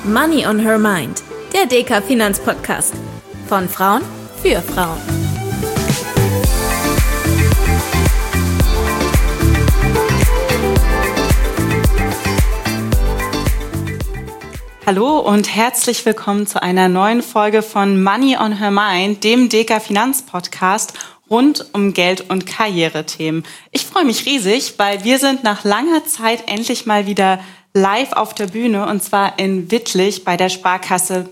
Money on Her Mind, der DK Finanzpodcast. Von Frauen für Frauen. Hallo und herzlich willkommen zu einer neuen Folge von Money on Her Mind, dem DK Finanzpodcast rund um Geld- und Karrierethemen. Ich freue mich riesig, weil wir sind nach langer Zeit endlich mal wieder live auf der Bühne, und zwar in Wittlich bei der Sparkasse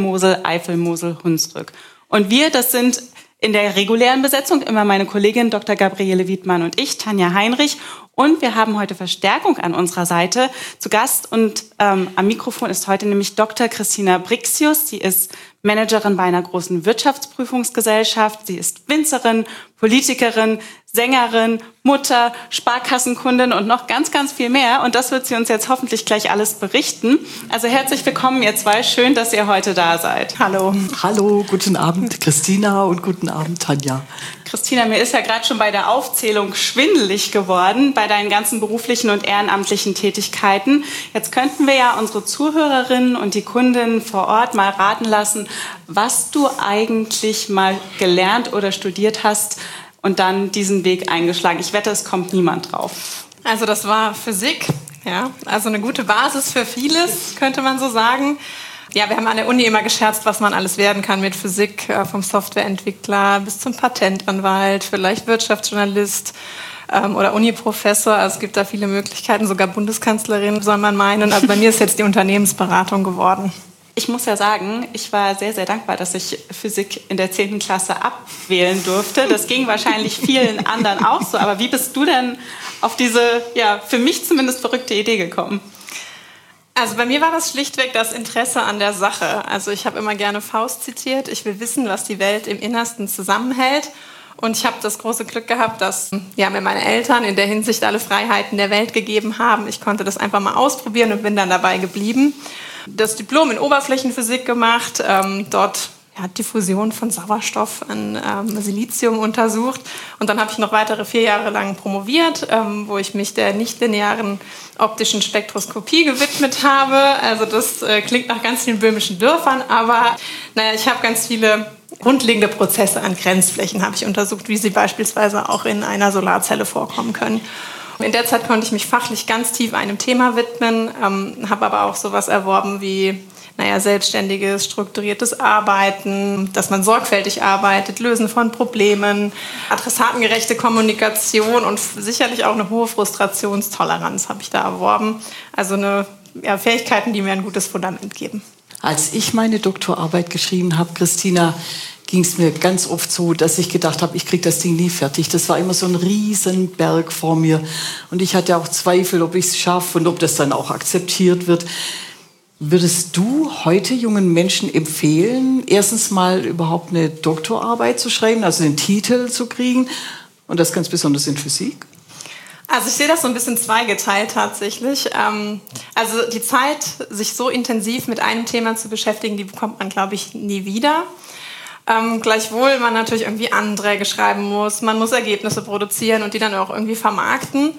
Mittelmosel-Eifelmosel-Hunsrück. Und wir, das sind in der regulären Besetzung immer meine Kollegin Dr. Gabriele Wiedmann und ich, Tanja Heinrich. Und wir haben heute Verstärkung an unserer Seite zu Gast. Und am Mikrofon ist heute nämlich Dr. Christina Brixius. Sie ist Managerin bei einer großen Wirtschaftsprüfungsgesellschaft. Sie ist Winzerin, Politikerin, Sängerin, Mutter, Sparkassenkundin und noch ganz, ganz viel mehr. Und das wird sie uns jetzt hoffentlich gleich alles berichten. Also herzlich willkommen, ihr zwei. Schön, dass ihr heute da seid. Hallo. Hallo, guten Abend, Christina, und guten Abend, Tanja. Christina, mir ist ja gerade schon bei der Aufzählung schwindelig geworden bei deinen ganzen beruflichen und ehrenamtlichen Tätigkeiten. Jetzt könnten wir ja unsere Zuhörerinnen und die Kundinnen vor Ort mal raten lassen, was du eigentlich mal gelernt oder studiert hast und dann diesen Weg eingeschlagen. Ich wette, es kommt niemand drauf. Also das war Physik, ja, also eine gute Basis für vieles, könnte man so sagen. Ja, wir haben an der Uni immer gescherzt, was man alles werden kann mit Physik, vom Softwareentwickler bis zum Patentanwalt, vielleicht Wirtschaftsjournalist oder Uniprofessor. Also es gibt da viele Möglichkeiten, sogar Bundeskanzlerin soll man meinen. Also bei mir ist jetzt die Unternehmensberatung geworden. Ich muss ja sagen, ich war sehr, sehr dankbar, dass ich Physik in der 10. Klasse abwählen durfte. Das ging wahrscheinlich vielen anderen auch so. Aber wie bist du denn auf diese, ja, für mich zumindest verrückte Idee gekommen? Also bei mir war das schlichtweg das Interesse an der Sache. Also ich habe immer gerne Faust zitiert. Ich will wissen, was die Welt im Innersten zusammenhält. Und ich habe das große Glück gehabt, dass mir meine Eltern in der Hinsicht alle Freiheiten der Welt gegeben haben. Ich konnte das einfach mal ausprobieren und bin dann dabei geblieben. Das Diplom in Oberflächenphysik gemacht, dort die Fusion von Sauerstoff an Silizium untersucht. Und dann habe ich noch weitere 4 Jahre lang promoviert, wo ich mich der nichtlinearen optischen Spektroskopie gewidmet habe. Also das klingt nach ganz vielen böhmischen Dörfern, aber ich habe ganz viele grundlegende Prozesse an Grenzflächen habe ich untersucht, wie sie beispielsweise auch in einer Solarzelle vorkommen können. In der Zeit konnte ich mich fachlich ganz tief einem Thema widmen, habe aber auch sowas erworben wie selbstständiges, strukturiertes Arbeiten, dass man sorgfältig arbeitet, Lösen von Problemen, adressatengerechte Kommunikation und sicherlich auch eine hohe Frustrationstoleranz habe ich da erworben. Also Fähigkeiten, die mir ein gutes Fundament geben. Als ich meine Doktorarbeit geschrieben habe, Christina, ging es mir ganz oft so, dass ich gedacht habe, ich kriege das Ding nie fertig. Das war immer so ein Riesenberg vor mir. Und ich hatte auch Zweifel, ob ich es schaffe und ob das dann auch akzeptiert wird. Würdest du heute jungen Menschen empfehlen, erstens mal überhaupt eine Doktorarbeit zu schreiben, also den Titel zu kriegen und das ganz besonders in Physik? Also ich sehe das so ein bisschen zweigeteilt tatsächlich. Also die Zeit, sich so intensiv mit einem Thema zu beschäftigen, die bekommt man, glaube ich, nie wieder. Gleichwohl man natürlich irgendwie Anträge schreiben muss, man muss Ergebnisse produzieren und die dann auch irgendwie vermarkten.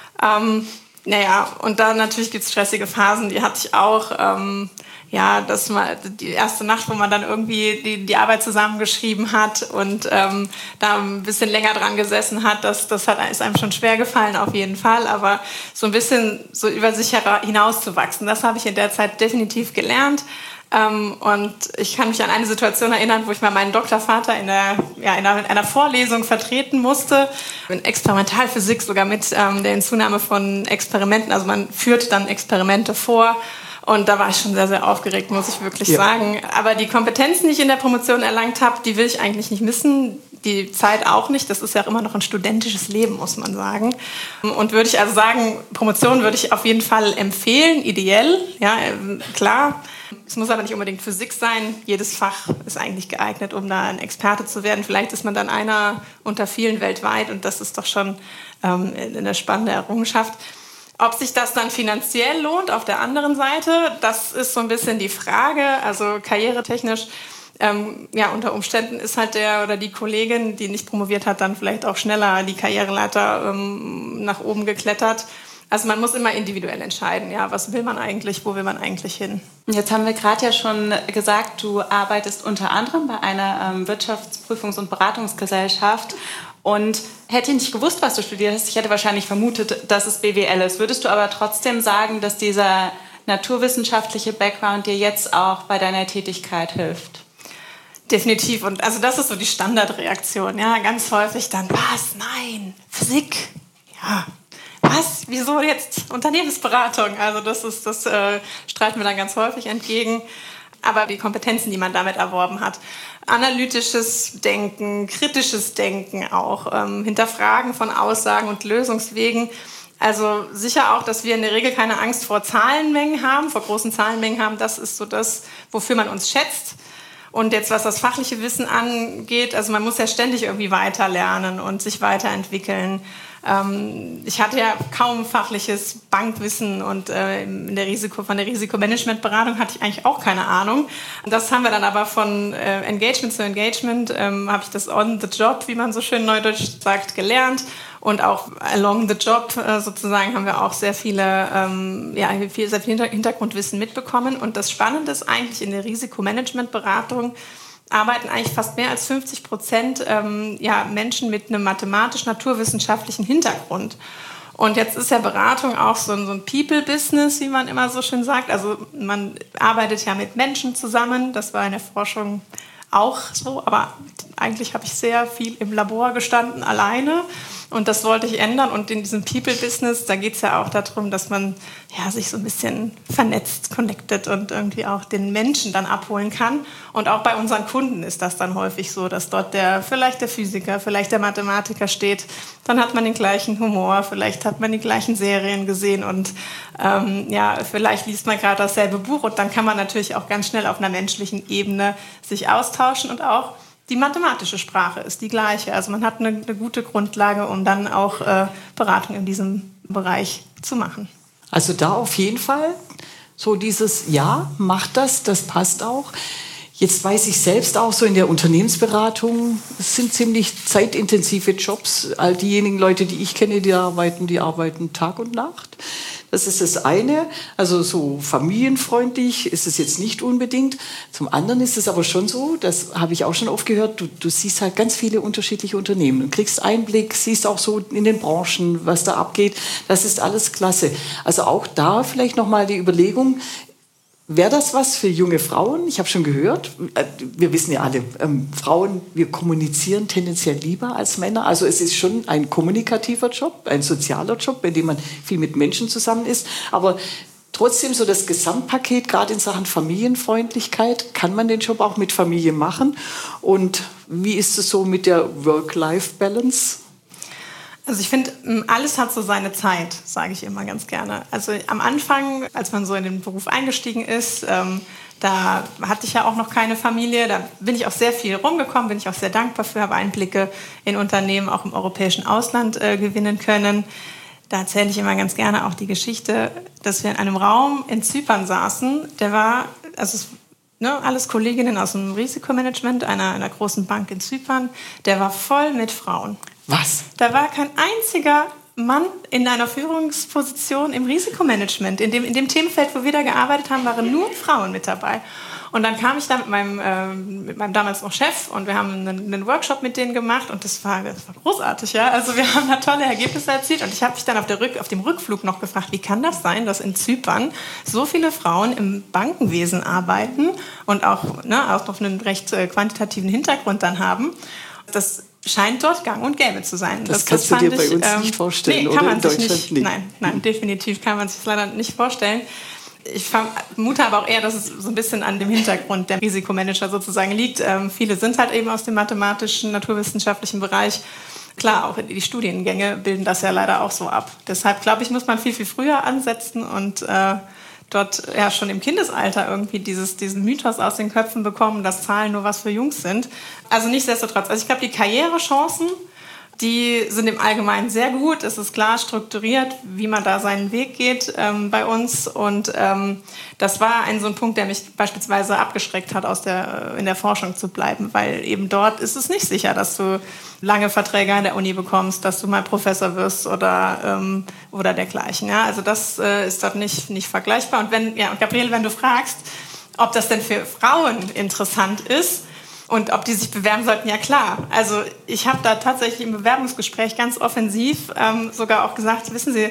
Und dann natürlich gibt es stressige Phasen, die hatte ich auch. Das mal die erste Nacht, wo man dann irgendwie die Arbeit zusammengeschrieben hat und da ein bisschen länger dran gesessen hat, ist einem schon schwer gefallen auf jeden Fall. Aber so ein bisschen so über sich hinauszuwachsen, das habe ich in der Zeit definitiv gelernt. Und ich kann mich an eine Situation erinnern, wo ich mal meinen Doktorvater in einer Vorlesung vertreten musste. In Experimentalphysik sogar mit der Hinzunahme von Experimenten. Also man führt dann Experimente vor. Und da war ich schon sehr, sehr aufgeregt, muss ich wirklich sagen. Aber die Kompetenzen, die ich in der Promotion erlangt habe, die will ich eigentlich nicht missen. Die Zeit auch nicht. Das ist ja auch immer noch ein studentisches Leben, muss man sagen. Und würde ich also sagen, Promotion würde ich auf jeden Fall empfehlen, ideell. Ja, klar. Es muss aber nicht unbedingt Physik sein. Jedes Fach ist eigentlich geeignet, um da ein Experte zu werden. Vielleicht ist man dann einer unter vielen weltweit und das ist doch schon eine spannende Errungenschaft. Ob sich das dann finanziell lohnt auf der anderen Seite, das ist so ein bisschen die Frage. Also karrieretechnisch, unter Umständen ist halt der oder die Kollegin, die nicht promoviert hat, dann vielleicht auch schneller die Karriereleiter nach oben geklettert. Also man muss immer individuell entscheiden, ja, was will man eigentlich, wo will man eigentlich hin. Jetzt haben wir gerade ja schon gesagt, du arbeitest unter anderem bei einer Wirtschaftsprüfungs- und Beratungsgesellschaft. Und hätte ich nicht gewusst, was du studiert hast, ich hätte wahrscheinlich vermutet, dass es BWL ist. Würdest du aber trotzdem sagen, dass dieser naturwissenschaftliche Background dir jetzt auch bei deiner Tätigkeit hilft? Definitiv. Und also das ist so die Standardreaktion. Ja, ganz häufig dann, was? Nein, Physik. Ja, was? Wieso jetzt Unternehmensberatung? Also das streiten wir dann ganz häufig entgegen. Aber die Kompetenzen, die man damit erworben hat, analytisches Denken, kritisches Denken auch, Hinterfragen von Aussagen und Lösungswegen. Also sicher auch, dass wir in der Regel keine Angst vor Zahlenmengen haben, vor großen Zahlenmengen haben. Das ist so das, wofür man uns schätzt. Und jetzt, was das fachliche Wissen angeht, also man muss ja ständig irgendwie weiter lernen und sich weiterentwickeln. Ich hatte ja kaum fachliches Bankwissen und von der Risikomanagementberatung hatte ich eigentlich auch keine Ahnung. Das haben wir dann aber von Engagement zu Engagement, habe ich das on the job, wie man so schön neudeutsch sagt, gelernt. Und auch along the job sozusagen haben wir auch sehr viel Hintergrundwissen mitbekommen. Und das Spannende ist eigentlich in der Risikomanagementberatung, arbeiten eigentlich fast mehr als 50% Menschen mit einem mathematisch-naturwissenschaftlichen Hintergrund. Und jetzt ist ja Beratung auch so ein People-Business, wie man immer so schön sagt. Also man arbeitet ja mit Menschen zusammen. Das war in der Forschung auch so. Aber eigentlich habe ich sehr viel im Labor gestanden, alleine. Und das wollte ich ändern. Und in diesem People-Business, da geht es ja auch darum, dass man sich so ein bisschen vernetzt, connected und irgendwie auch den Menschen dann abholen kann. Und auch bei unseren Kunden ist das dann häufig so, dass dort vielleicht der Physiker, vielleicht der Mathematiker steht. Dann hat man den gleichen Humor, vielleicht hat man die gleichen Serien gesehen und vielleicht liest man gerade dasselbe Buch. Und dann kann man natürlich auch ganz schnell auf einer menschlichen Ebene sich austauschen und auch die mathematische Sprache ist die gleiche. Also man hat eine gute Grundlage, um dann auch Beratung in diesem Bereich zu machen. Also da auf jeden Fall so dieses, ja, macht das passt auch. Jetzt weiß ich selbst auch so in der Unternehmensberatung, es sind ziemlich zeitintensive Jobs. All diejenigen Leute, die ich kenne, die arbeiten Tag und Nacht. Das ist das eine. Also so familienfreundlich ist es jetzt nicht unbedingt. Zum anderen ist es aber schon so, das habe ich auch schon oft gehört, du siehst halt ganz viele unterschiedliche Unternehmen. Du kriegst Einblick, siehst auch so in den Branchen, was da abgeht. Das ist alles klasse. Also auch da vielleicht nochmal die Überlegung, wäre das was für junge Frauen? Ich habe schon gehört, wir wissen ja alle, Frauen, wir kommunizieren tendenziell lieber als Männer. Also es ist schon ein kommunikativer Job, ein sozialer Job, bei dem man viel mit Menschen zusammen ist. Aber trotzdem so das Gesamtpaket, gerade in Sachen Familienfreundlichkeit, kann man den Job auch mit Familie machen. Und wie ist es so mit der Work-Life-Balance? Also ich finde, alles hat so seine Zeit, sage ich immer ganz gerne. Also am Anfang, als man so in den Beruf eingestiegen ist, da hatte ich ja auch noch keine Familie. Da bin ich auch sehr viel rumgekommen, bin ich auch sehr dankbar für, habe Einblicke in Unternehmen auch im europäischen Ausland gewinnen können. Da erzähle ich immer ganz gerne auch die Geschichte, dass wir in einem Raum in Zypern saßen. Der war, alles Kolleginnen aus dem Risikomanagement einer großen Bank in Zypern. Der war voll mit Frauen. Was? Da war kein einziger Mann in einer Führungsposition im Risikomanagement. In dem Themenfeld, wo wir da gearbeitet haben, waren nur Frauen mit dabei. Und dann kam ich da mit meinem damals noch Chef und wir haben einen Workshop mit denen gemacht und das war großartig, ja. Also wir haben da tolle Ergebnisse erzielt und ich habe mich dann auf dem Rückflug noch gefragt, wie kann das sein, dass in Zypern so viele Frauen im Bankenwesen arbeiten und auch noch einen recht quantitativen Hintergrund dann haben. Das scheint dort gang und gäbe zu sein. Das kannst du dir bei uns nicht vorstellen, nee, oder? Kann man in sich Deutschland nicht. Nein, definitiv kann man sich leider nicht vorstellen. Ich vermute aber auch eher, dass es so ein bisschen an dem Hintergrund der Risikomanager sozusagen liegt. Viele sind halt eben aus dem mathematischen, naturwissenschaftlichen Bereich. Klar, auch die Studiengänge bilden das ja leider auch so ab. Deshalb, glaube ich, muss man viel, viel früher ansetzen und dort ja schon im Kindesalter irgendwie diesen Mythos aus den Köpfen bekommen, dass Zahlen nur was für Jungs sind. Also nichtsdestotrotz. Also ich glaube, die Karrierechancen Die sind im Allgemeinen sehr gut. Es ist klar strukturiert, wie man da seinen Weg geht bei uns. Und das war so ein Punkt, der mich beispielsweise abgeschreckt hat, in der Forschung zu bleiben. Weil eben dort ist es nicht sicher, dass du lange Verträge an der Uni bekommst, dass du mal Professor wirst oder dergleichen. Ja? Also das ist dort nicht vergleichbar. Und Gabriele, wenn du fragst, ob das denn für Frauen interessant ist, und ob die sich bewerben sollten, ja klar. Also ich habe da tatsächlich im Bewerbungsgespräch ganz offensiv sogar auch gesagt, wissen Sie,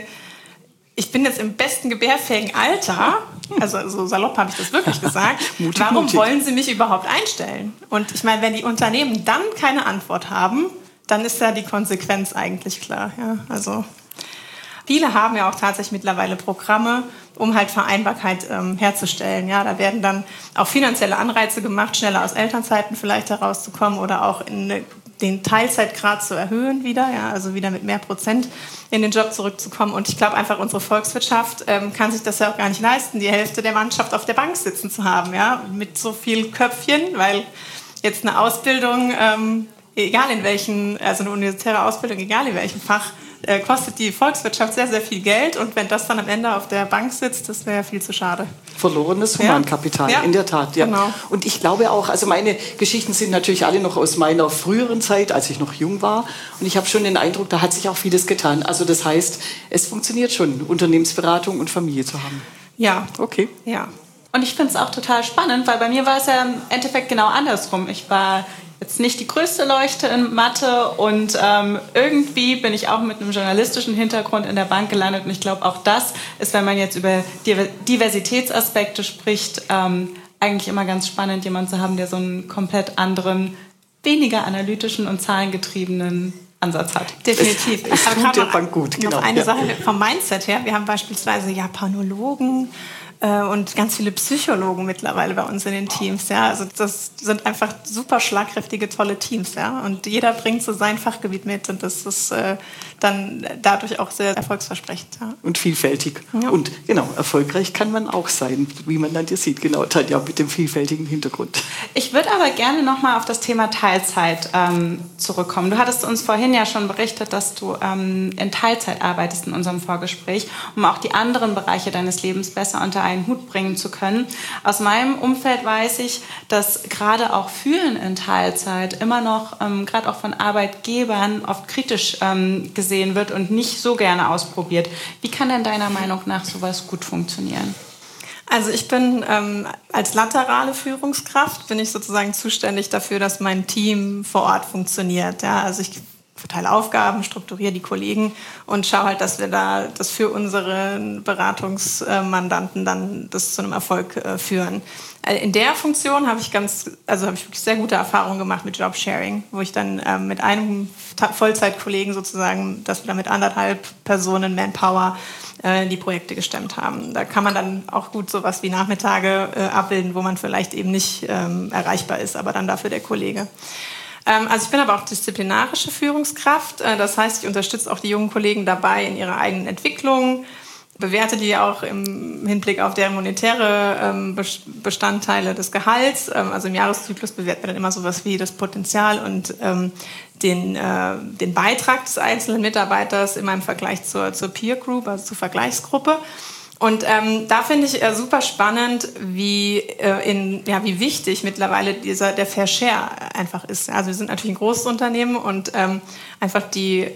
ich bin jetzt im besten gebärfähigen Alter, also so salopp habe ich das wirklich gesagt, warum wollen Sie mich überhaupt einstellen? Und ich meine, wenn die Unternehmen dann keine Antwort haben, dann ist ja die Konsequenz eigentlich klar. Ja? Also viele haben ja auch tatsächlich mittlerweile Programme, um halt Vereinbarkeit herzustellen. Ja, da werden dann auch finanzielle Anreize gemacht, schneller aus Elternzeiten vielleicht herauszukommen oder auch den Teilzeitgrad zu erhöhen wieder, ja, also wieder mit mehr Prozent in den Job zurückzukommen. Und ich glaube einfach, unsere Volkswirtschaft kann sich das ja auch gar nicht leisten, die Hälfte der Mannschaft auf der Bank sitzen zu haben, ja, mit so viel Köpfchen, weil jetzt eine Ausbildung, egal in welchen, also eine universitäre Ausbildung, egal in welchem Fach, kostet die Volkswirtschaft sehr, sehr viel Geld. Und wenn das dann am Ende auf der Bank sitzt, das wäre viel zu schade. Verlorenes Humankapital, in der Tat. Ja. Genau. Und ich glaube auch, also meine Geschichten sind natürlich alle noch aus meiner früheren Zeit, als ich noch jung war. Und ich habe schon den Eindruck, da hat sich auch vieles getan. Also das heißt, es funktioniert schon, Unternehmensberatung und Familie zu haben. Ja. Okay. Ja. Und ich finde es auch total spannend, weil bei mir war es ja im Endeffekt genau andersrum. Ich war jetzt nicht die größte Leuchte in Mathe und irgendwie bin ich auch mit einem journalistischen Hintergrund in der Bank gelandet. Und ich glaube, auch das ist, wenn man jetzt über Diversitätsaspekte spricht, eigentlich immer ganz spannend, jemanden zu haben, der so einen komplett anderen, weniger analytischen und zahlengetriebenen Ansatz hat. Definitiv. Es tut der Bank gut. Noch eine Sache vom Mindset her. Wir haben beispielsweise Japanologen und ganz viele Psychologen mittlerweile bei uns in den Teams. Ja? Also das sind einfach super schlagkräftige, tolle Teams. Ja? Und jeder bringt so sein Fachgebiet mit. Und das ist dann dadurch auch sehr erfolgsversprechend. Ja? Und vielfältig. Ja. Und genau, erfolgreich kann man auch sein, wie man dann hier sieht. Genau, Tanja, mit dem vielfältigen Hintergrund. Ich würde aber gerne nochmal auf das Thema Teilzeit zurückkommen. Du hattest uns vorhin ja schon berichtet, dass du in Teilzeit arbeitest in unserem Vorgespräch, um auch die anderen Bereiche deines Lebens besser unter einen Hut bringen zu können. Aus meinem Umfeld weiß ich, dass gerade auch Führen in Teilzeit immer noch, gerade auch von Arbeitgebern, oft kritisch gesehen wird und nicht so gerne ausprobiert. Wie kann denn deiner Meinung nach sowas gut funktionieren? Also ich bin als laterale Führungskraft bin ich sozusagen zuständig dafür, dass mein Team vor Ort funktioniert. Ja, also ich verteile Aufgaben, strukturiere die Kollegen und schaue halt, dass wir da das für unsere Beratungsmandanten dann das zu einem Erfolg führen. In der Funktion habe ich wirklich sehr gute Erfahrungen gemacht mit Jobsharing, wo ich dann mit einem Vollzeitkollegen sozusagen, dass wir dann mit 1,5 Personen Manpower die Projekte gestemmt haben. Da kann man dann auch gut sowas wie Nachmittage abbilden, wo man vielleicht eben nicht erreichbar ist, aber dann dafür der Kollege. Also ich bin aber auch disziplinarische Führungskraft. Das heißt, ich unterstütze auch die jungen Kollegen dabei in ihrer eigenen Entwicklung, bewerte die auch im Hinblick auf deren monetäre Bestandteile des Gehalts. Also im Jahreszyklus bewerten wir dann immer sowas wie das Potenzial und den Beitrag des einzelnen Mitarbeiters immer im Vergleich zur Peer Group, also zur Vergleichsgruppe. Und da finde ich super spannend, wie wichtig mittlerweile der Fair Share einfach ist. Also wir sind natürlich ein großes Unternehmen und einfach die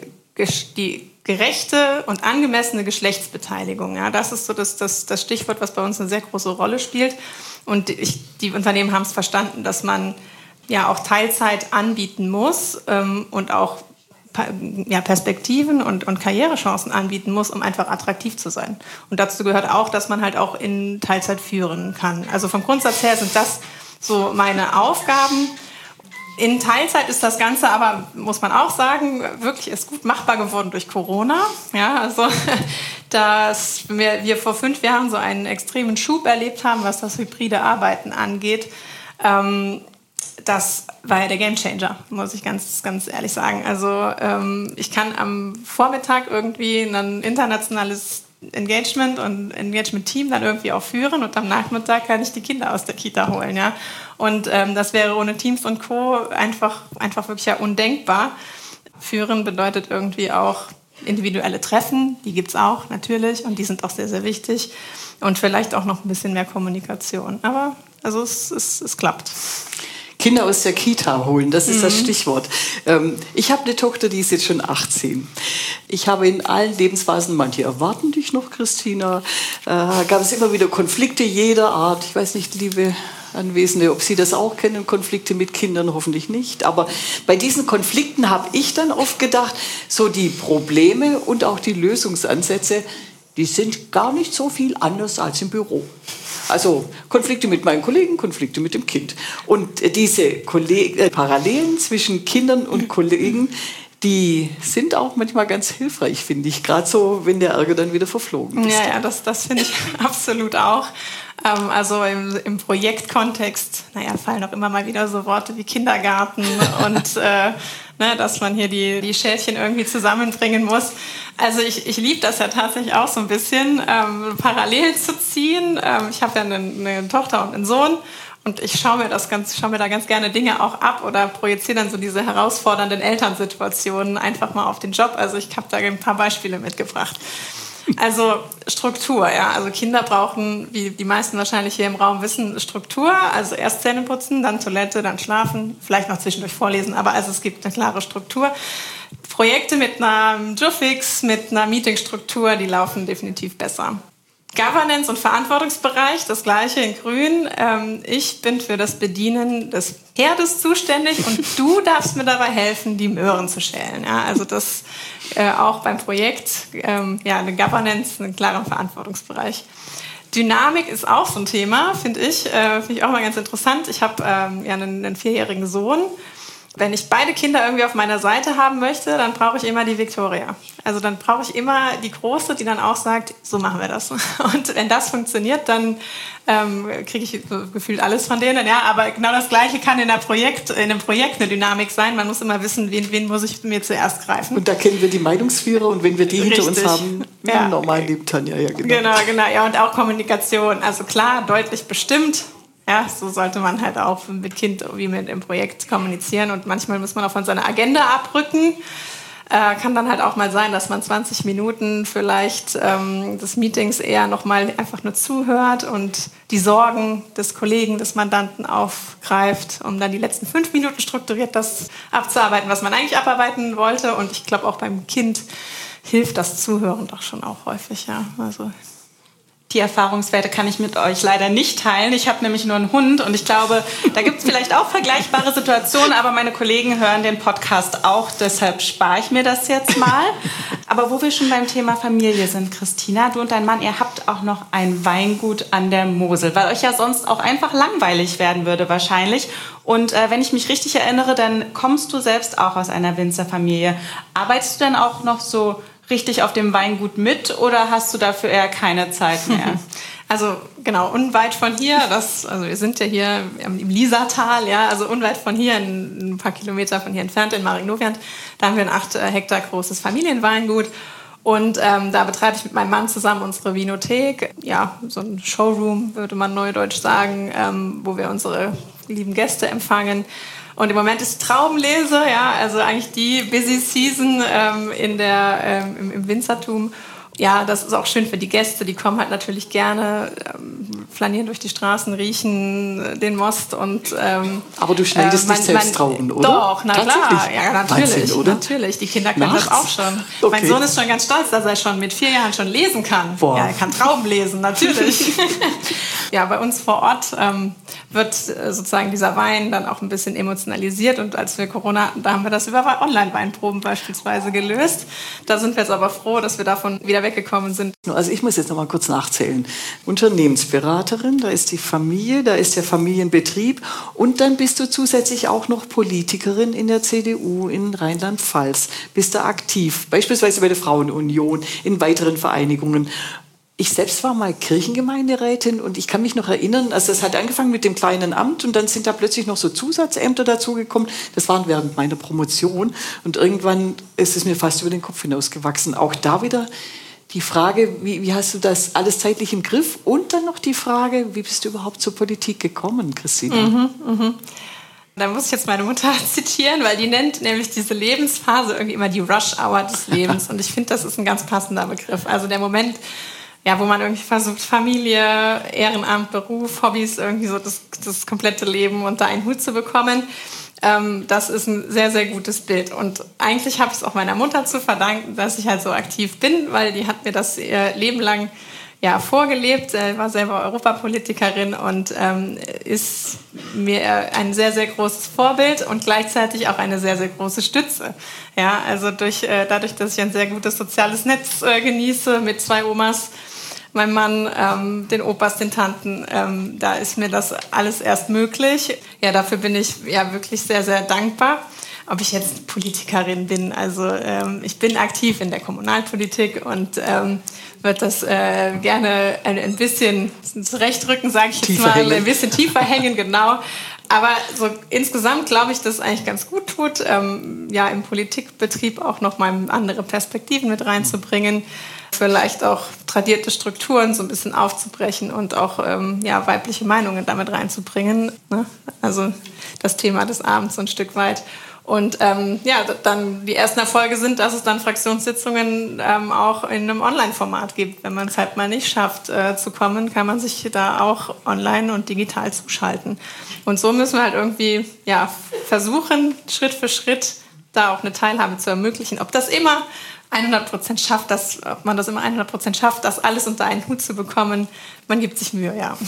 gerechte und angemessene Geschlechtsbeteiligung. Ja, das ist so das Stichwort, was bei uns eine sehr große Rolle spielt. Und die Unternehmen haben es verstanden, dass man ja auch Teilzeit anbieten muss und auch Perspektiven und Karrierechancen anbieten muss, um einfach attraktiv zu sein. Und dazu gehört auch, dass man halt auch in Teilzeit führen kann. Also vom Grundsatz her sind das so meine Aufgaben. In Teilzeit ist das Ganze aber, muss man auch sagen, wirklich ist gut machbar geworden durch Corona. Ja, also dass wir vor 5 Jahren so einen extremen Schub erlebt haben, was das hybride Arbeiten angeht. Das war ja der Gamechanger, muss ich ganz, ganz ehrlich sagen. Also ich kann am Vormittag irgendwie ein internationales Engagement-Team dann irgendwie auch führen und am Nachmittag kann ich die Kinder aus der Kita holen. Ja? Und das wäre ohne Teams und Co. einfach wirklich ja undenkbar. Führen bedeutet irgendwie auch individuelle Treffen, die gibt's auch natürlich und die sind auch sehr, sehr wichtig und vielleicht auch noch ein bisschen mehr Kommunikation. Aber also es klappt. Kinder aus der Kita holen, das ist das Stichwort. Ich habe eine Tochter, die ist jetzt schon 18. Ich habe in allen Lebensphasen, manche erwarten dich noch, Christina, gab es immer wieder Konflikte jeder Art. Ich weiß nicht, liebe Anwesende, ob Sie das auch kennen, Konflikte mit Kindern, hoffentlich nicht. Aber bei diesen Konflikten habe ich dann oft gedacht, so die Probleme und auch die Lösungsansätze, die sind gar nicht so viel anders als im Büro. Also Konflikte mit meinen Kollegen, Konflikte mit dem Kind. Und diese Parallelen zwischen Kindern und Kollegen, die sind auch manchmal ganz hilfreich, finde ich. Gerade so, wenn der Ärger dann wieder verflogen ist. Ja, das finde ich absolut auch. Also im Projektkontext, fallen auch immer mal wieder so Worte wie Kindergarten und dass man hier die Schäfchen irgendwie zusammenbringen muss. Also ich liebe das ja tatsächlich auch so ein bisschen, parallel zu ziehen. Ich habe ja eine Tochter und einen Sohn. Und ich schaue mir da ganz gerne Dinge auch ab oder projiziere dann so diese herausfordernden Elternsituationen einfach mal auf den Job. Also ich habe da ein paar Beispiele mitgebracht. Also Struktur, ja. Also Kinder brauchen, wie die meisten wahrscheinlich hier im Raum wissen, Struktur. Also erst Zähne putzen, dann Toilette, dann schlafen, vielleicht noch zwischendurch vorlesen. Aber also es gibt eine klare Struktur. Projekte mit einer Jufix, mit einer Meetingstruktur, die laufen definitiv besser. Governance und Verantwortungsbereich, das gleiche in grün. Ich bin für das Bedienen des Herdes zuständig und du darfst mir dabei helfen, die Möhren zu schälen. Ja, also das auch beim Projekt, eine Governance, einen klaren Verantwortungsbereich. Dynamik ist auch so ein Thema, finde ich auch mal ganz interessant. Ich habe einen 4-jährigen Sohn. Wenn ich beide Kinder irgendwie auf meiner Seite haben möchte, dann brauche ich immer die Victoria. Also dann brauche ich immer die Große, die dann auch sagt, so machen wir das. Und wenn das funktioniert, dann kriege ich gefühlt alles von denen. Ja, aber genau das Gleiche kann in einem Projekt eine Dynamik sein. Man muss immer wissen, wen muss ich mir zuerst greifen. Und da kennen wir die Meinungsführer und wenn wir die hinter uns haben, wie im normalen Leben, Tanja. Ja, genau. Ja, und auch Kommunikation. Also klar, deutlich bestimmt. Ja, so sollte man halt auch mit Kind wie mit im Projekt kommunizieren und manchmal muss man auch von seiner Agenda abrücken. Kann dann halt auch mal sein, dass man 20 Minuten vielleicht des Meetings eher nochmal einfach nur zuhört und die Sorgen des Kollegen, des Mandanten aufgreift, um dann die letzten 5 Minuten strukturiert das abzuarbeiten, was man eigentlich abarbeiten wollte. Und ich glaube auch beim Kind hilft das Zuhören doch schon auch häufig, ja. Also die Erfahrungswerte kann ich mit euch leider nicht teilen. Ich habe nämlich nur einen Hund und ich glaube, da gibt es vielleicht auch vergleichbare Situationen, aber meine Kollegen hören den Podcast auch, deshalb spare ich mir das jetzt mal. Aber wo wir schon beim Thema Familie sind, Christina, du und dein Mann, ihr habt auch noch ein Weingut an der Mosel, weil euch ja sonst auch einfach langweilig werden würde wahrscheinlich. Und wenn ich mich richtig erinnere, dann kommst du selbst auch aus einer Winzerfamilie. Arbeitest du denn auch noch so richtig auf dem Weingut mit oder hast du dafür eher keine Zeit mehr? Also genau, unweit von hier, also wir sind ja hier im Liesertal, ja, also unweit von hier, ein paar Kilometer von hier entfernt in Maringnoviant, da haben wir ein 8 Hektar großes Familienweingut. Und da betreibe ich mit meinem Mann zusammen unsere Vinothek, ja, so ein Showroom, würde man neudeutsch sagen, wo wir unsere lieben Gäste empfangen. Und im Moment ist Traubenlese, ja, also eigentlich die Busy Season im Winzertum. Ja, das ist auch schön für die Gäste, die kommen halt natürlich gerne, flanieren durch die Straßen, riechen den Most und aber du schneidest nicht selbst Trauben, oder? Doch, na klar, ja, natürlich, Wahnsinn, oder? Natürlich, die Kinder können das auch schon. Okay. Mein Sohn ist schon ganz stolz, dass er schon mit 4 Jahren schon lesen kann. Boah. Ja, er kann Trauben lesen, natürlich. Ja, bei uns vor Ort wird sozusagen dieser Wein dann auch ein bisschen emotionalisiert und als wir Corona hatten, da haben wir das über Online-Weinproben beispielsweise gelöst. Da sind wir jetzt aber froh, dass wir davon wieder weggekommen sind. Also ich muss jetzt noch mal kurz nachzählen. Unternehmensberaterin, da ist die Familie, da ist der Familienbetrieb und dann bist du zusätzlich auch noch Politikerin in der CDU in Rheinland-Pfalz. Bist da aktiv, beispielsweise bei der Frauenunion, in weiteren Vereinigungen. Ich selbst war mal Kirchengemeinderätin und ich kann mich noch erinnern, also das hat angefangen mit dem kleinen Amt und dann sind da plötzlich noch so Zusatzämter dazugekommen. Das waren während meiner Promotion und irgendwann ist es mir fast über den Kopf hinausgewachsen. Auch da wieder die Frage, wie hast du das alles zeitlich im Griff? Und dann noch die Frage, wie bist du überhaupt zur Politik gekommen, Christina? Da muss ich jetzt meine Mutter zitieren, weil die nennt nämlich diese Lebensphase irgendwie immer die Rush-Hour des Lebens. Und ich finde, das ist ein ganz passender Begriff. Also der Moment, wo man irgendwie versucht, Familie, Ehrenamt, Beruf, Hobbys, irgendwie so das komplette Leben unter einen Hut zu bekommen. Das ist ein sehr, sehr gutes Bild. Und eigentlich habe ich es auch meiner Mutter zu verdanken, dass ich halt so aktiv bin, weil die hat mir das ihr Leben lang vorgelebt, war selber Europapolitikerin und ist mir ein sehr, sehr großes Vorbild und gleichzeitig auch eine sehr, sehr große Stütze. Ja, also dadurch, dass ich ein sehr gutes soziales Netz genieße mit 2 Omas, meinem Mann, den Opas, den Tanten, da ist mir das alles erst möglich. Ja, dafür bin ich wirklich sehr, sehr dankbar. Ob ich jetzt Politikerin bin, also ich bin aktiv in der Kommunalpolitik und würde das gerne ein bisschen zurechtrücken, sage ich jetzt tiefer mal, hängen. Ein bisschen tiefer hängen, genau. Aber so insgesamt glaube ich, dass es eigentlich ganz gut tut, im Politikbetrieb auch noch mal andere Perspektiven mit reinzubringen, vielleicht auch tradierte Strukturen so ein bisschen aufzubrechen und auch weibliche Meinungen damit reinzubringen. Ne? Also das Thema des Abends so ein Stück weit. Und dann die ersten Erfolge sind, dass es dann Fraktionssitzungen auch in einem Online-Format gibt. Wenn man es halt mal nicht schafft zu kommen, kann man sich da auch online und digital zuschalten. Und so müssen wir halt irgendwie versuchen, Schritt für Schritt da auch eine Teilhabe zu ermöglichen. Ob das immer 100% schafft, ob man das immer 100% schafft, das alles unter einen Hut zu bekommen, man gibt sich Mühe, ja.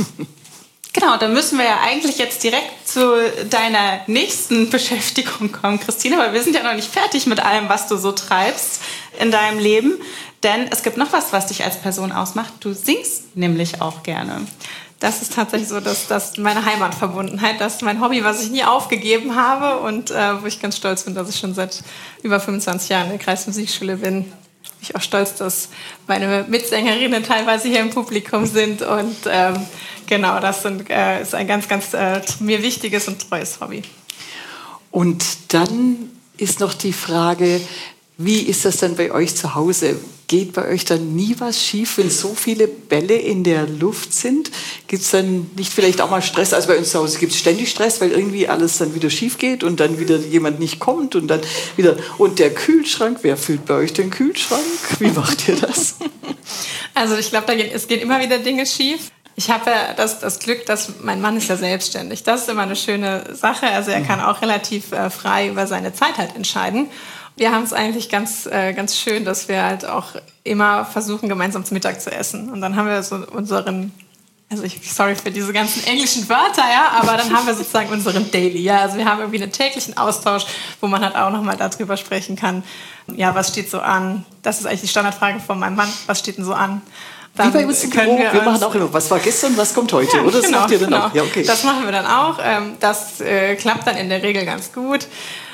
Genau, dann müssen wir ja eigentlich jetzt direkt zu deiner nächsten Beschäftigung kommen, Christine, weil wir sind ja noch nicht fertig mit allem, was du so treibst in deinem Leben. Denn es gibt noch was dich als Person ausmacht. Du singst nämlich auch gerne. Das ist tatsächlich so, dass meine Heimatverbundenheit, das ist mein Hobby, was ich nie aufgegeben habe und wo ich ganz stolz bin, dass ich schon seit über 25 Jahren in der Kreismusikschule bin. Bin ich auch stolz, dass meine Mitsängerinnen teilweise hier im Publikum sind und genau, das ist ein ganz, ganz mir wichtiges und treues Hobby. Und dann ist noch die Frage, wie ist das dann bei euch zu Hause? Geht bei euch dann nie was schief, wenn so viele Bälle in der Luft sind? Gibt es dann nicht vielleicht auch mal Stress? Also bei uns zu Hause gibt es ständig Stress, weil irgendwie alles dann wieder schief geht und dann wieder jemand nicht kommt und dann wieder... Und der Kühlschrank, wer füllt bei euch den Kühlschrank? Wie macht ihr das? Also ich glaube, es gehen immer wieder Dinge schief. Ich habe ja das Glück, dass mein Mann ist ja selbstständig. Das ist immer eine schöne Sache. Also er kann auch relativ frei über seine Zeit halt entscheiden. Wir haben es eigentlich ganz schön, dass wir halt auch immer versuchen, gemeinsam zum Mittag zu essen. Und dann haben wir so sorry für diese ganzen englischen Wörter, aber dann haben wir sozusagen unseren Daily. Ja, also wir haben irgendwie einen täglichen Austausch, wo man halt auch nochmal darüber sprechen kann. Ja, was steht so an? Das ist eigentlich die Standardfrage von meinem Mann. Was steht denn so an? Dann wie bei uns im Büro, wir machen auch immer, was war gestern, was kommt heute, oder? Das macht ihr dann auch? Ja, okay. Das machen wir dann auch. Das klappt dann in der Regel ganz gut.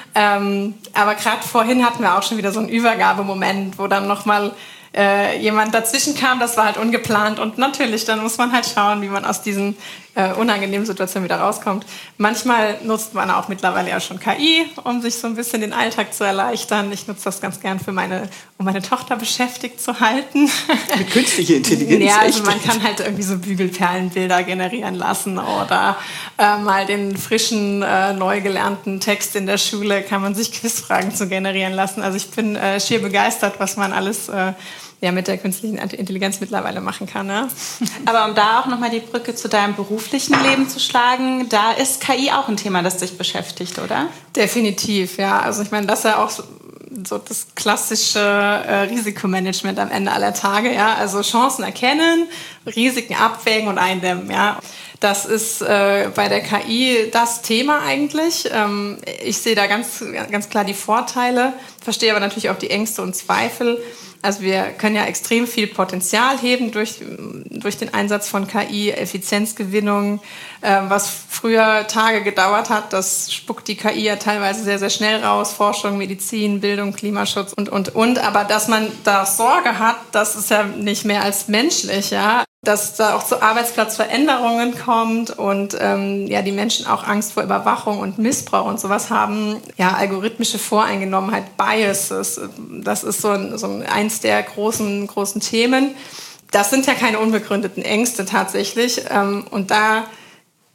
Aber gerade vorhin hatten wir auch schon wieder so einen Übergabemoment, wo dann nochmal jemand dazwischen kam, das war halt ungeplant und natürlich, dann muss man halt schauen, wie man aus diesen unangenehmen Situationen wieder rauskommt. Manchmal nutzt man auch mittlerweile ja schon KI, um sich so ein bisschen den Alltag zu erleichtern. Ich nutze das ganz gern um meine Tochter beschäftigt zu halten. Mit künstlicher Intelligenz? Ja, also man kann halt irgendwie so Bügelperlenbilder generieren lassen oder mal den frischen, neu gelernten Text in der Schule kann man sich Quizfragen zu generieren lassen. Also ich bin schier begeistert, was man alles mit der künstlichen Intelligenz mittlerweile machen kann. Ne? Aber um da auch nochmal die Brücke zu deinem beruflichen Leben zu schlagen, da ist KI auch ein Thema, das dich beschäftigt, oder? Definitiv, ja. Also ich meine, das ist ja auch so das klassische Risikomanagement am Ende aller Tage. Ja? Also Chancen erkennen, Risiken abwägen und eindämmen. Ja? Das ist bei der KI das Thema eigentlich. Ich sehe da ganz, ganz klar die Vorteile, verstehe aber natürlich auch die Ängste und Zweifel. Also wir können ja extrem viel Potenzial heben durch den Einsatz von KI, Effizienzgewinnung, was früher Tage gedauert hat, das spuckt die KI ja teilweise sehr, sehr schnell raus, Forschung, Medizin, Bildung, Klimaschutz und. Aber dass man da Sorge hat, das ist ja nicht mehr als menschlich, ja. Dass da auch zu Arbeitsplatzveränderungen kommt und die Menschen auch Angst vor Überwachung und Missbrauch und sowas haben. Ja, algorithmische Voreingenommenheit, Biases, das ist so eins der großen Themen. Das sind ja keine unbegründeten Ängste tatsächlich. Und da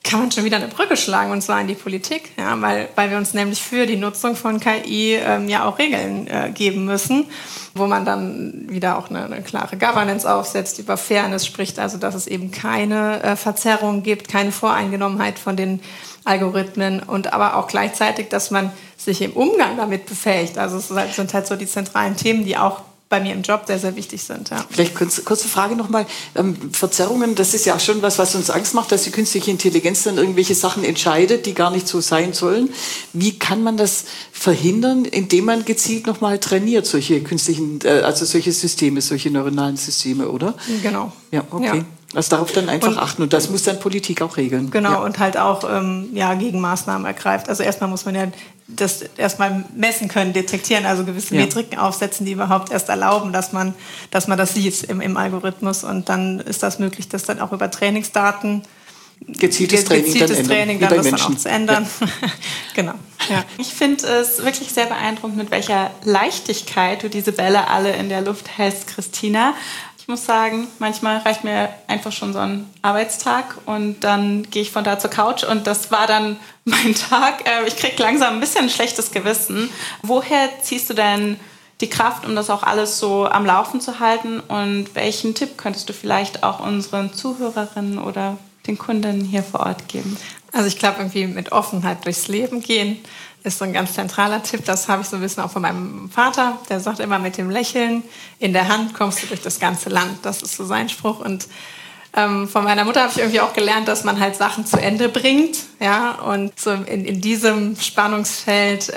kann man schon wieder eine Brücke schlagen, und zwar in die Politik, ja, weil wir uns nämlich für die Nutzung von KI ja auch Regeln geben müssen, wo man dann wieder auch eine klare Governance aufsetzt, über Fairness spricht, also dass es eben keine Verzerrung gibt, keine Voreingenommenheit von den Algorithmen und aber auch gleichzeitig, dass man sich im Umgang damit befähigt. Also es sind halt so die zentralen Themen, die auch bei mir im Job sehr, sehr wichtig sind. Ja. Vielleicht kurze Frage nochmal. Verzerrungen, das ist ja auch schon was uns Angst macht, dass die künstliche Intelligenz dann irgendwelche Sachen entscheidet, die gar nicht so sein sollen. Wie kann man das verhindern, indem man gezielt nochmal trainiert, solche künstlichen, also solche Systeme, solche neuronalen Systeme, oder? Genau. Ja, okay. Ja. Also darauf dann einfach achten, und das muss dann Politik auch regeln. Genau, ja. Und halt auch Gegenmaßnahmen ergreift. Also erstmal muss man ja das erstmal messen können, detektieren, also gewisse Metriken aufsetzen, die überhaupt erst erlauben, dass man das sieht im Algorithmus, und dann ist das möglich, dass dann auch über Trainingsdaten gezieltes Training dann das dann auch zu ändern. Ja. Genau. Ja. Ich finde es wirklich sehr beeindruckend, mit welcher Leichtigkeit du diese Bälle alle in der Luft hältst, Christina. Ich muss sagen, manchmal reicht mir einfach schon so ein Arbeitstag und dann gehe ich von da zur Couch und das war dann mein Tag. Ich kriege langsam ein bisschen ein schlechtes Gewissen. Woher ziehst du denn die Kraft, um das auch alles so am Laufen zu halten, und welchen Tipp könntest du vielleicht auch unseren Zuhörerinnen oder den Kunden hier vor Ort geben? Also ich glaube, irgendwie mit Offenheit durchs Leben gehen ist so ein ganz zentraler Tipp. Das habe ich so ein bisschen auch von meinem Vater. Der sagt immer, mit dem Lächeln in der Hand kommst du durch das ganze Land. Das ist so sein Spruch. Und von meiner Mutter habe ich irgendwie auch gelernt, dass man halt Sachen zu Ende bringt. Ja? Und so in diesem Spannungsfeld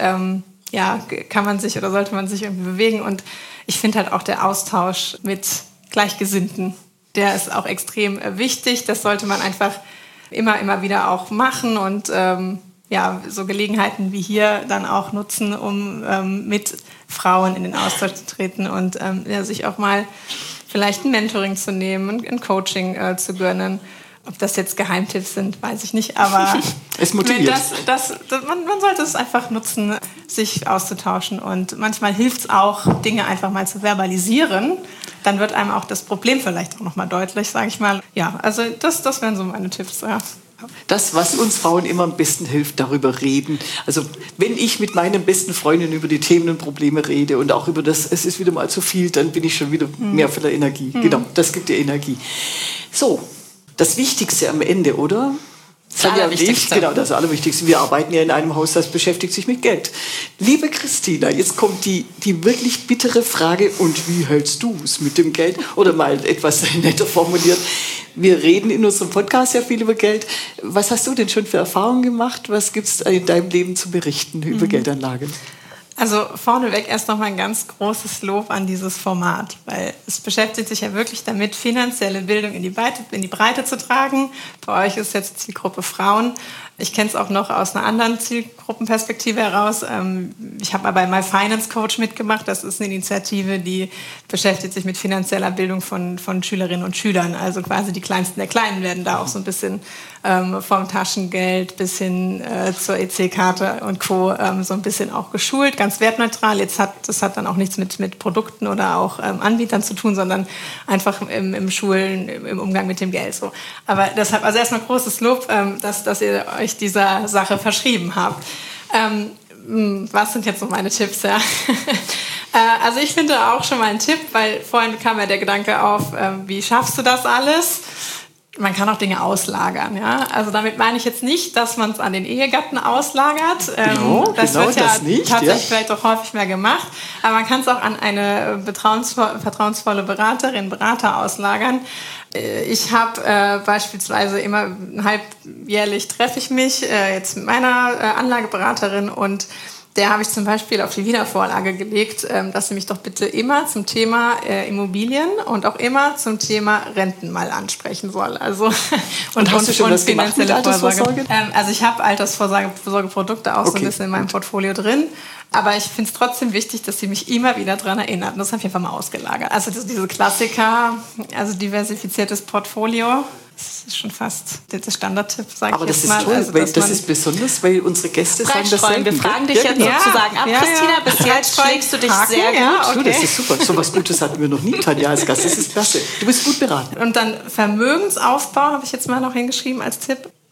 kann man sich oder sollte man sich irgendwie bewegen. Und ich finde halt auch der Austausch mit Gleichgesinnten, der ist auch extrem wichtig. Das sollte man einfach immer wieder auch machen und so Gelegenheiten wie hier dann auch nutzen, um mit Frauen in den Austausch zu treten und sich auch mal vielleicht ein Mentoring zu nehmen, ein Coaching zu gönnen. Ob das jetzt Geheimtipps sind, weiß ich nicht, aber es motiviert. Man sollte es einfach nutzen, sich auszutauschen, und manchmal hilft es auch, Dinge einfach mal zu verbalisieren. Dann wird einem auch das Problem vielleicht auch nochmal deutlich, sage ich mal. Ja, also das wären so meine Tipps. Ja. Das, was uns Frauen immer am besten hilft, darüber reden. Also wenn ich mit meinen besten Freundinnen über die Themen und Probleme rede und auch über das, es ist wieder mal zu viel, dann bin ich schon wieder mehr voller Energie. Genau, das gibt dir Energie. So, das Wichtigste am Ende, oder? Das Allerwichtigste. Genau, das Allerwichtigste. Wir arbeiten ja in einem Haus, das beschäftigt sich mit Geld. Liebe Christina, jetzt kommt die wirklich bittere Frage: Und wie hältst du es mit dem Geld? Oder mal etwas netter formuliert: Wir reden in unserem Podcast ja viel über Geld. Was hast du denn schon für Erfahrungen gemacht? Was gibt es in deinem Leben zu berichten über Geldanlagen? Also vorneweg erst noch mal ein ganz großes Lob an dieses Format, weil es beschäftigt sich ja wirklich damit, finanzielle Bildung in die Breite zu tragen. Bei euch ist jetzt Zielgruppe Frauen. Ich kenne es auch noch aus einer anderen Zielgruppenperspektive heraus. Ich habe mal bei My Finance Coach mitgemacht. Das ist eine Initiative, die beschäftigt sich mit finanzieller Bildung von Schülerinnen und Schülern. Also quasi die Kleinsten der Kleinen werden da auch so ein bisschen vom Taschengeld bis hin zur EC-Karte und Co. So ein bisschen auch geschult, ganz wertneutral. Das hat dann auch nichts mit Produkten oder auch Anbietern zu tun, sondern einfach im Schulen, im Umgang mit dem Geld. So. Aber deshalb, also erstmal großes Lob, dass ihr euch dieser Sache verschrieben habt. Was sind jetzt so meine Tipps? Ja? Also ich finde auch schon mal einen Tipp, weil vorhin kam ja der Gedanke auf, wie schaffst du das alles? Man kann auch Dinge auslagern. Ja? Also damit meine ich jetzt nicht, dass man es an den Ehegatten auslagert. Das wird ja tatsächlich vielleicht auch häufig mehr gemacht. Aber man kann es auch an eine vertrauensvolle Berater auslagern. Ich habe beispielsweise immer halbjährlich treffe ich mich jetzt mit meiner Anlageberaterin, und der habe ich zum Beispiel auf die Wiedervorlage gelegt, dass sie mich doch bitte immer zum Thema Immobilien und auch immer zum Thema Renten mal ansprechen soll. Also und hast du schon was gemacht mit Altersvorsorge? Also ich habe Altersvorsorgeprodukte auch so ein bisschen in meinem Portfolio drin. Aber ich finde es trotzdem wichtig, dass sie mich immer wieder daran erinnert. Und das habe ich einfach mal ausgelagert. Also diese Klassiker, also diversifiziertes Portfolio, das ist schon fast der Standardtipp, sage ich jetzt mal. Aber das ist toll, weil das ist besonders, weil unsere Gäste sagen das selten. Wir fragen dich jetzt sozusagen ab, Christina, bis jetzt schlägst du dich sehr gut. Ja, okay. Das ist super. So was Gutes hatten wir noch nie, Tanja, als Gast. Das ist klasse. Du bist gut beraten. Und dann Vermögensaufbau habe ich jetzt mal noch hingeschrieben als Tipp.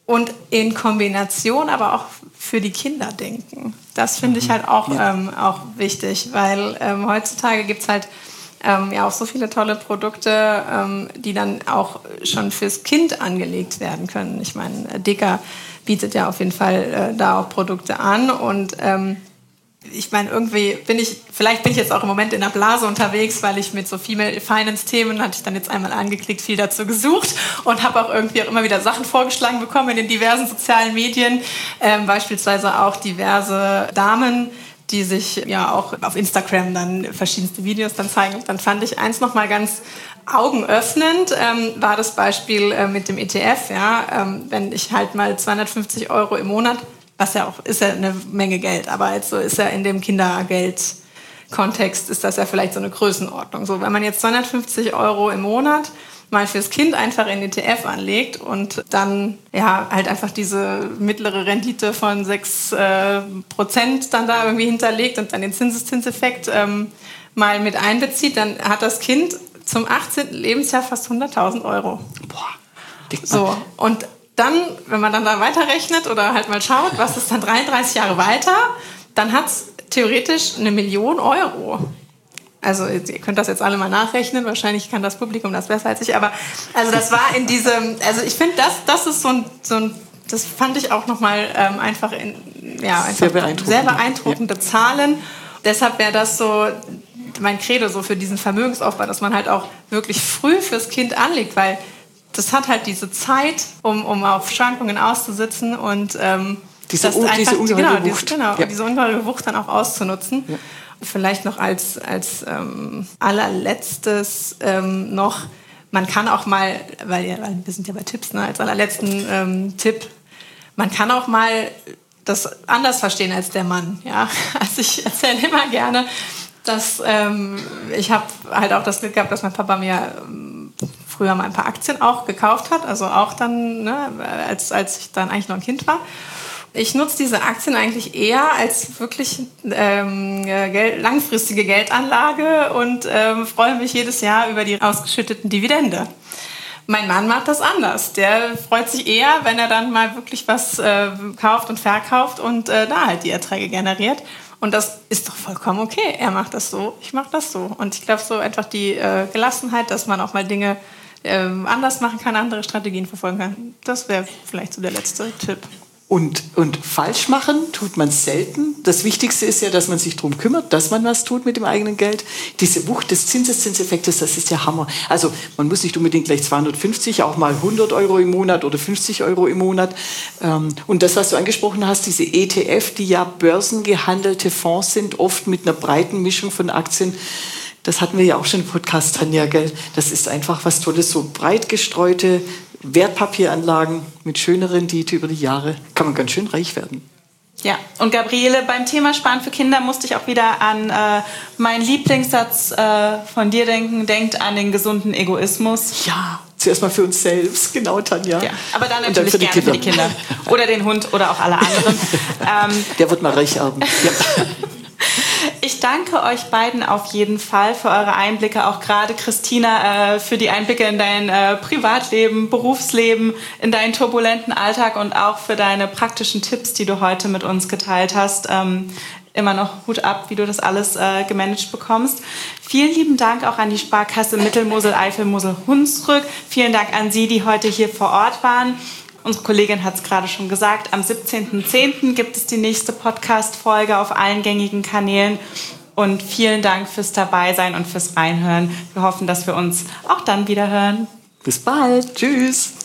und in Kombination aber auch für die Kinder denken. Das finde ich halt auch wichtig, weil heutzutage gibt es halt auch so viele tolle Produkte, die dann auch schon fürs Kind angelegt werden können. Ich meine, DEKA bietet ja auf jeden Fall da auch Produkte an und ich meine, irgendwie vielleicht bin ich jetzt auch im Moment in der Blase unterwegs, weil ich mit so Female Finance Themen, hatte ich dann jetzt einmal angeklickt, viel dazu gesucht und habe auch irgendwie auch immer wieder Sachen vorgeschlagen bekommen in den diversen sozialen Medien, beispielsweise auch diverse Damen, die sich ja auch auf Instagram dann verschiedenste Videos dann zeigen. Und dann fand ich eins nochmal ganz augenöffnend, war das Beispiel mit dem ETF. Wenn ich halt mal 250 € im Monat, was ja auch ist ja eine Menge Geld, aber also ist ja in dem Kindergeld-Kontext ist das ja vielleicht so eine Größenordnung. So, wenn man jetzt 250 € im Monat mal fürs Kind einfach in ETF anlegt und dann halt einfach diese mittlere Rendite von 6% dann da irgendwie hinterlegt und dann den Zinseszinseffekt mal mit einbezieht, dann hat das Kind zum 18. Lebensjahr fast 100.000 €. Boah, so, und dann, wenn man dann da weiterrechnet oder halt mal schaut, was ist dann 33 Jahre weiter, dann hat es theoretisch 1 Million €. Also ihr könnt das jetzt alle mal nachrechnen, wahrscheinlich kann das Publikum das besser als ich, aber also das war in diesem, also ich finde, das ist so ein das fand ich auch nochmal einfach sehr beeindruckende Zahlen. Deshalb wäre das so mein Credo so für diesen Vermögensaufbau, dass man halt auch wirklich früh fürs Kind anlegt, weil das hat halt diese Zeit, um auf Schwankungen auszusitzen und diese ungeheure Wucht. Diese ungeheure Wucht dann auch auszunutzen. Ja. Vielleicht noch als allerletztes noch, man kann auch mal, weil wir sind ja bei Tipps, ne, als allerletzten Tipp, man kann auch mal das anders verstehen als der Mann. Ja? Also ich erzähle immer gerne, dass ich habe halt auch das Glück gehabt, dass mein Papa mir früher mal ein paar Aktien auch gekauft hat, also auch dann, ne, als ich dann eigentlich noch ein Kind war. Ich nutze diese Aktien eigentlich eher als wirklich langfristige Geldanlage und freue mich jedes Jahr über die ausgeschütteten Dividende. Mein Mann macht das anders. Der freut sich eher, wenn er dann mal wirklich was kauft und verkauft und da halt die Erträge generiert. Und das ist doch vollkommen okay. Er macht das so, ich mache das so. Und ich glaube, so einfach die Gelassenheit, dass man auch mal Dinge anders machen kann, andere Strategien verfolgen kann, das wäre vielleicht so der letzte Tipp. Und falsch machen tut man selten. Das Wichtigste ist ja, dass man sich darum kümmert, dass man was tut mit dem eigenen Geld. Diese Wucht des Zinseszinseffektes, das ist ja Hammer. Also man muss nicht unbedingt gleich 250, auch mal 100 € im Monat oder 50 € im Monat. Und das, was du angesprochen hast, diese ETF, die ja börsengehandelte Fonds sind, oft mit einer breiten Mischung von Aktien, das hatten wir ja auch schon im Podcast, Tanja, gell? Das ist einfach was Tolles, so breit gestreute Wertpapieranlagen mit schöner Rendite über die Jahre. Kann man ganz schön reich werden. Ja, und Gabriele, beim Thema Sparen für Kinder musste ich auch wieder an meinen Lieblingssatz von dir denken. Denkt an den gesunden Egoismus. Ja, zuerst mal für uns selbst, genau, Tanja. Ja, aber dann natürlich dann gerne für die Kinder. Oder den Hund oder auch alle anderen. Der wird mal reich erben. Ja. Ich danke euch beiden auf jeden Fall für eure Einblicke, auch gerade Christina für die Einblicke in dein Privatleben, Berufsleben, in deinen turbulenten Alltag und auch für deine praktischen Tipps, die du heute mit uns geteilt hast. Immer noch Hut ab, wie du das alles gemanagt bekommst. Vielen lieben Dank auch an die Sparkasse Mittelmosel-Eifel-Mosel-Hunsrück. Vielen Dank an Sie, die heute hier vor Ort waren. Unsere Kollegin hat es gerade schon gesagt, am 17.10. gibt es die nächste Podcast-Folge auf allen gängigen Kanälen. Und vielen Dank fürs Dabeisein und fürs Reinhören. Wir hoffen, dass wir uns auch dann wieder hören. Bis bald. Tschüss.